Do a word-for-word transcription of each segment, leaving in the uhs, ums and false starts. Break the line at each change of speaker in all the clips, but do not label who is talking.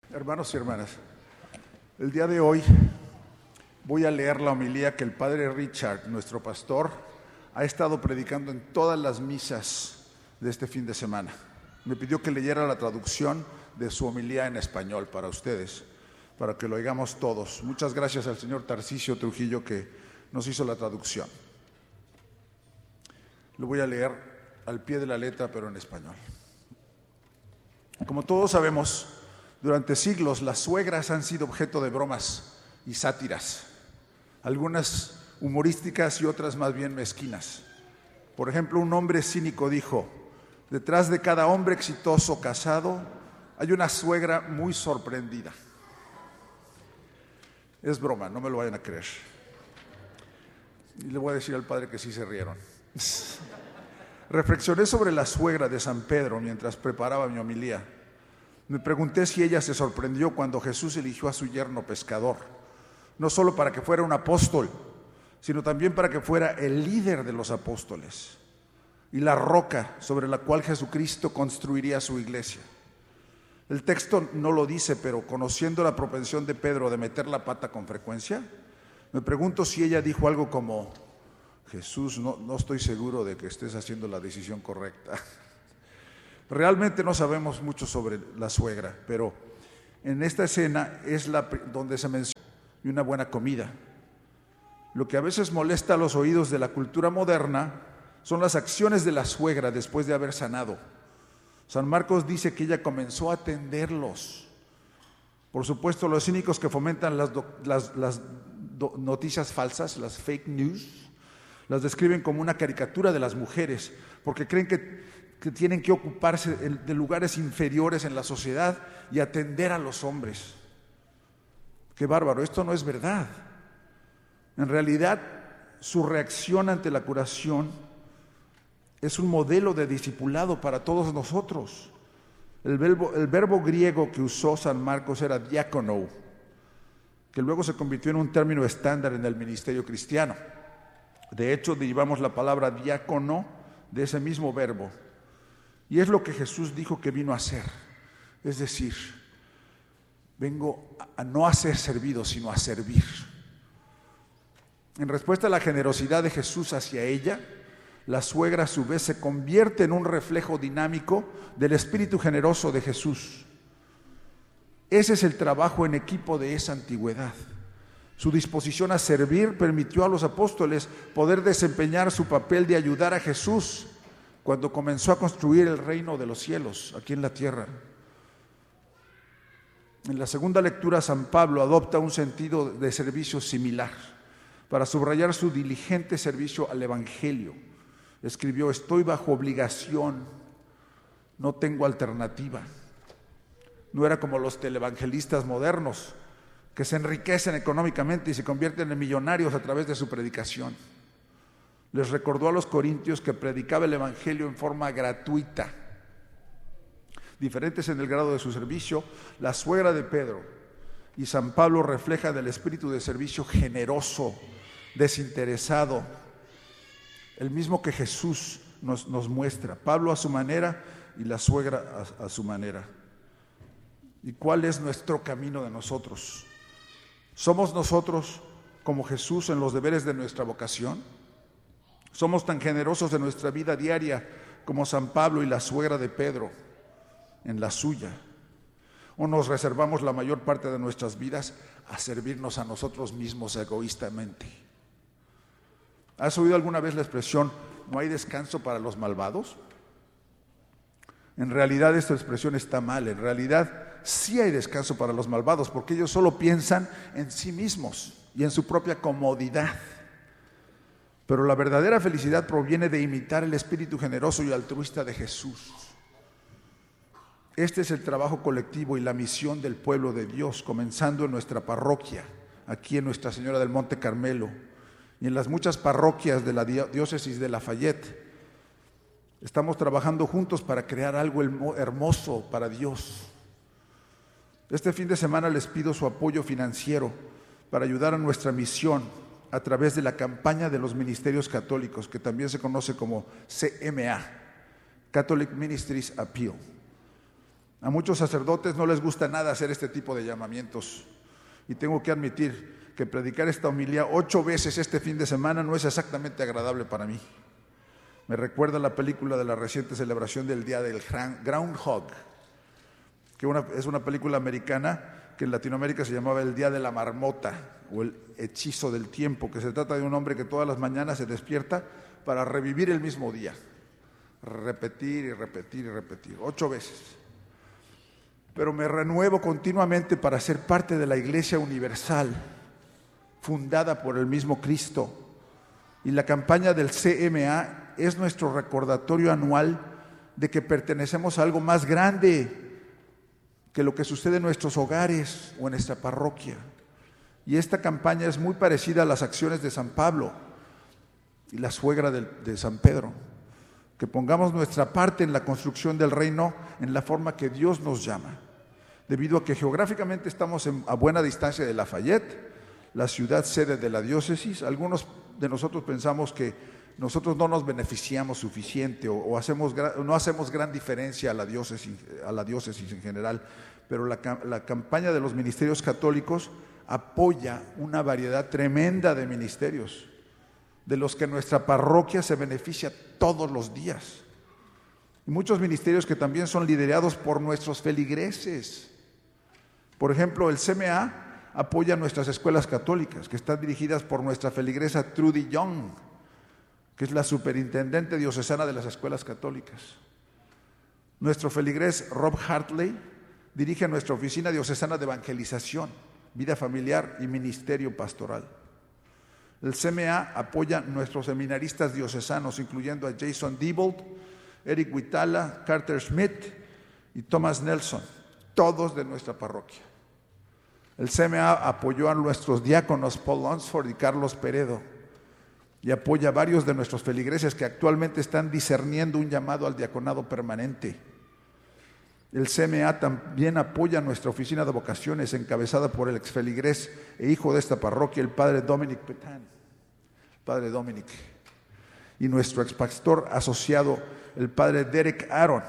Hermanos y hermanas, el día de hoy voy a leer la homilía que el padre Richard, nuestro pastor, ha estado predicando en todas las misas de este fin de semana. Me pidió que leyera la traducción de su homilía en español para ustedes, para que lo oigamos todos. Muchas gracias al señor Tarcisio Trujillo que nos hizo la traducción. Lo voy a leer al pie de la letra, pero en español. Como todos sabemos, durante siglos las suegras han sido objeto de bromas y sátiras, algunas humorísticas y otras más bien mezquinas. Por ejemplo, un hombre cínico dijo: detrás de cada hombre exitoso casado hay una suegra muy sorprendida. Es broma, no me lo vayan a creer. Y le voy a decir al padre que sí se rieron. Reflexioné sobre la suegra de San Pedro mientras preparaba mi homilía. Me pregunté si ella se sorprendió cuando Jesús eligió a su yerno pescador, no solo para que fuera un apóstol, sino también para que fuera el líder de los apóstoles y la roca sobre la cual Jesucristo construiría su iglesia. El texto no lo dice, pero conociendo la propensión de Pedro de meter la pata con frecuencia, me pregunto si ella dijo algo como: Jesús, no, no estoy seguro de que estés haciendo la decisión correcta. Realmente no sabemos mucho sobre la suegra, pero en esta escena es la donde se menciona y una buena comida. Lo que a veces molesta a los oídos de la cultura moderna son las acciones de la suegra después de haber sanado. San Marcos dice que ella comenzó a atenderlos. Por supuesto, los cínicos que fomentan las, do, las, las do, noticias falsas, las fake news, las describen como una caricatura de las mujeres, porque creen que que tienen que ocuparse de lugares inferiores en la sociedad y atender a los hombres. ¡Qué bárbaro! Esto no es verdad. En realidad, su reacción ante la curación es un modelo de discipulado para todos nosotros. El verbo, el verbo griego que usó San Marcos era diácono, que luego se convirtió en un término estándar en el ministerio cristiano. De hecho, derivamos la palabra diácono de ese mismo verbo. Y es lo que Jesús dijo que vino a hacer. Es decir, vengo a no a ser servido, sino a servir. En respuesta a la generosidad de Jesús hacia ella, la suegra a su vez se convierte en un reflejo dinámico del espíritu generoso de Jesús. Ese es el trabajo en equipo de esa antigüedad. Su disposición a servir permitió a los apóstoles poder desempeñar su papel de ayudar a Jesús cuando comenzó a construir el reino de los cielos aquí en la tierra. En la segunda lectura, San Pablo adopta un sentido de servicio similar para subrayar su diligente servicio al Evangelio. Escribió: estoy bajo obligación, no tengo alternativa. No era como los televangelistas modernos que se enriquecen económicamente y se convierten en millonarios a través de su predicación. Les recordó a los corintios que predicaba el Evangelio en forma gratuita. Diferentes en el grado de su servicio, la suegra de Pedro y San Pablo reflejan el espíritu de servicio generoso, desinteresado, el mismo que Jesús nos, nos muestra. Pablo a su manera y la suegra a, a su manera. ¿Y cuál es nuestro camino de nosotros? ¿Somos nosotros como Jesús en los deberes de nuestra vocación? ¿Somos tan generosos de nuestra vida diaria como San Pablo y la suegra de Pedro en la suya? ¿O nos reservamos la mayor parte de nuestras vidas a servirnos a nosotros mismos egoístamente? ¿Has oído alguna vez la expresión "no hay descanso para los malvados"? En realidad esta expresión está mal. En realidad sí hay descanso para los malvados, porque ellos solo piensan en sí mismos y en su propia comodidad. Pero la verdadera felicidad proviene de imitar el espíritu generoso y altruista de Jesús. Este es el trabajo colectivo y la misión del pueblo de Dios, comenzando en nuestra parroquia, aquí en Nuestra Señora del Monte Carmelo, y en las muchas parroquias de la diócesis de Lafayette. Estamos trabajando juntos para crear algo hermoso para Dios. Este fin de semana les pido su apoyo financiero para ayudar a nuestra misión a través de la campaña de los ministerios católicos, que también se conoce como C M A, Catholic Ministries Appeal. A muchos sacerdotes no les gusta nada hacer este tipo de llamamientos. Y tengo que admitir que predicar esta homilía ocho veces este fin de semana no es exactamente agradable para mí. Me recuerda la película de la reciente celebración del Día del Groundhog, que una, es una película americana que en Latinoamérica se llamaba El Día de la Marmota o El Hechizo del Tiempo, que se trata de un hombre que todas las mañanas se despierta para revivir el mismo día, repetir y repetir y repetir, ocho veces. Pero me renuevo continuamente para ser parte de la Iglesia Universal, fundada por el mismo Cristo. Y la campaña del C M A es nuestro recordatorio anual de que pertenecemos a algo más grande que lo que sucede en nuestros hogares o en nuestra parroquia. Y esta campaña es muy parecida a las acciones de San Pablo y la suegra de, de San Pedro. Que pongamos nuestra parte en la construcción del reino en la forma que Dios nos llama. Debido a que geográficamente estamos en, a buena distancia de Lafayette, la ciudad sede de la diócesis, algunos de nosotros pensamos que nosotros no nos beneficiamos suficiente o, o hacemos, no hacemos gran diferencia a la diócesis, a la diócesis en general, pero la, la campaña de los ministerios católicos apoya una variedad tremenda de ministerios, de los que nuestra parroquia se beneficia todos los días. Y muchos ministerios que también son liderados por nuestros feligreses. Por ejemplo, el C M A apoya nuestras escuelas católicas, que están dirigidas por nuestra feligresa Trudy Young, que es la superintendente diocesana de las escuelas católicas. Nuestro feligrés Rob Hartley dirige nuestra oficina diocesana de evangelización, vida familiar y ministerio pastoral. El C M A apoya nuestros seminaristas diocesanos, incluyendo a Jason Diebold, Eric Huitala, Carter Schmidt y Thomas Nelson, todos de nuestra parroquia. El C M A apoyó a nuestros diáconos Paul Lunsford y Carlos Peredo y apoya a varios de nuestros feligreses que actualmente están discerniendo un llamado al diaconado permanente. El C M A también apoya nuestra oficina de vocaciones encabezada por el exfeligrés e hijo de esta parroquia, el padre Dominic Petan, el padre Dominic, y nuestro expastor asociado, el padre Derek Aaron.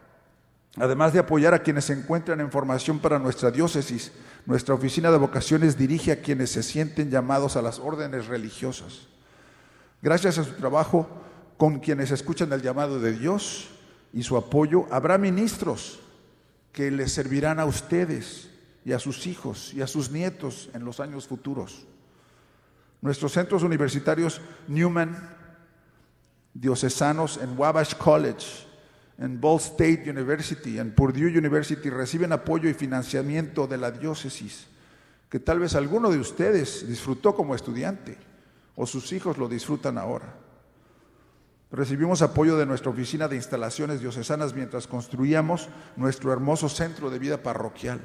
Además de apoyar a quienes se encuentran en formación para nuestra diócesis, nuestra oficina de vocaciones dirige a quienes se sienten llamados a las órdenes religiosas. Gracias a su trabajo con quienes escuchan el llamado de Dios y su apoyo, habrá ministros que les servirán a ustedes y a sus hijos y a sus nietos en los años futuros. Nuestros centros universitarios Newman, diocesanos en Wabash College, en Ball State University, en Purdue University, reciben apoyo y financiamiento de la diócesis, que tal vez alguno de ustedes disfrutó como estudiante o sus hijos lo disfrutan ahora. Recibimos apoyo de nuestra oficina de instalaciones diocesanas mientras construíamos nuestro hermoso centro de vida parroquial.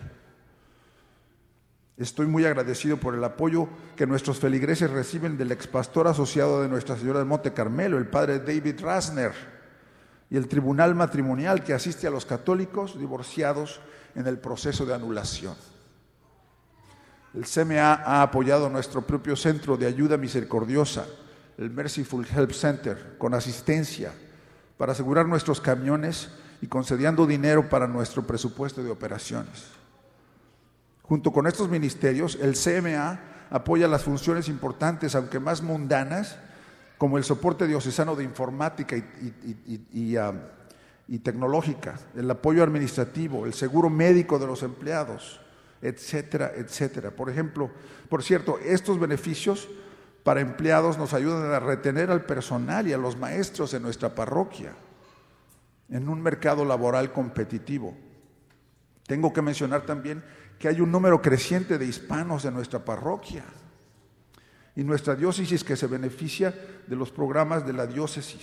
Estoy muy agradecido por el apoyo que nuestros feligreses reciben del expastor asociado de Nuestra Señora del Monte Carmelo, el padre David Rasner, y el tribunal matrimonial que asiste a los católicos divorciados en el proceso de anulación. El C M A ha apoyado nuestro propio centro de ayuda misericordiosa, el Merciful Help Center, con asistencia para asegurar nuestros camiones y concediendo dinero para nuestro presupuesto de operaciones. Junto con estos ministerios, el C M A apoya las funciones importantes, aunque más mundanas, como el soporte diocesano de informática y, y, y, y, uh, y tecnológica, el apoyo administrativo, el seguro médico de los empleados, etcétera, etcétera. Por ejemplo, por cierto, estos beneficios para empleados nos ayudan a retener al personal y a los maestros en nuestra parroquia en un mercado laboral competitivo. Tengo que mencionar también que hay un número creciente de hispanos en nuestra parroquia y nuestra diócesis que se beneficia de los programas de la diócesis.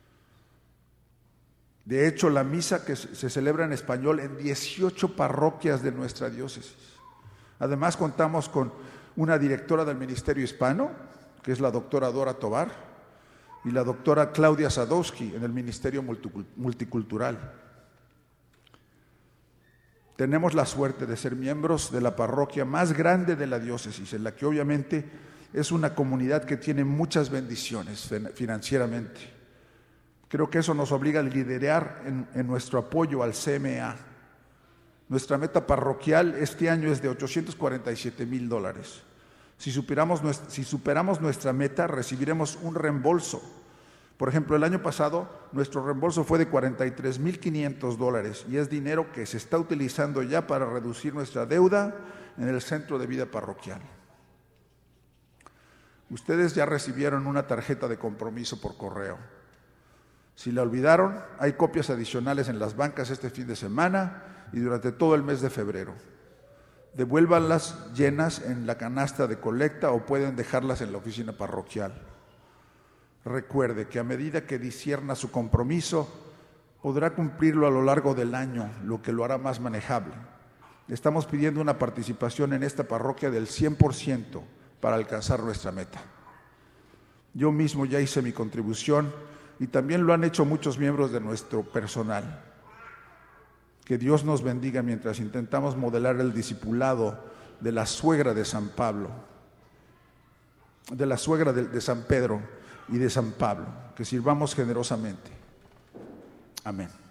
De hecho, la misa que se celebra en español en dieciocho parroquias de nuestra diócesis. Además, contamos con una directora del Ministerio Hispano, que es la doctora Dora Tobar, y la doctora Claudia Sadowski en el Ministerio Multicultural. Tenemos la suerte de ser miembros de la parroquia más grande de la diócesis, en la que obviamente es una comunidad que tiene muchas bendiciones financieramente. Creo que eso nos obliga a liderar en, en nuestro apoyo al C M A. Nuestra meta parroquial este año es de ochocientos cuarenta y siete mil dólares. Si superamos, si superamos nuestra meta, recibiremos un reembolso. Por ejemplo, el año pasado nuestro reembolso fue de cuarenta y tres mil quinientos dólares y es dinero que se está utilizando ya para reducir nuestra deuda en el centro de vida parroquial. Ustedes ya recibieron una tarjeta de compromiso por correo. Si la olvidaron, hay copias adicionales en las bancas este fin de semana y durante todo el mes de febrero. Devuélvanlas llenas en la canasta de colecta o pueden dejarlas en la oficina parroquial. Recuerde que a medida que discierna su compromiso, podrá cumplirlo a lo largo del año, lo que lo hará más manejable. Estamos pidiendo una participación en esta parroquia del cien por ciento para alcanzar nuestra meta. Yo mismo ya hice mi contribución y también lo han hecho muchos miembros de nuestro personal. Que Dios nos bendiga mientras intentamos modelar el discipulado de la suegra de San Pablo, de la suegra de, de San Pedro y de San Pablo. Que sirvamos generosamente. Amén.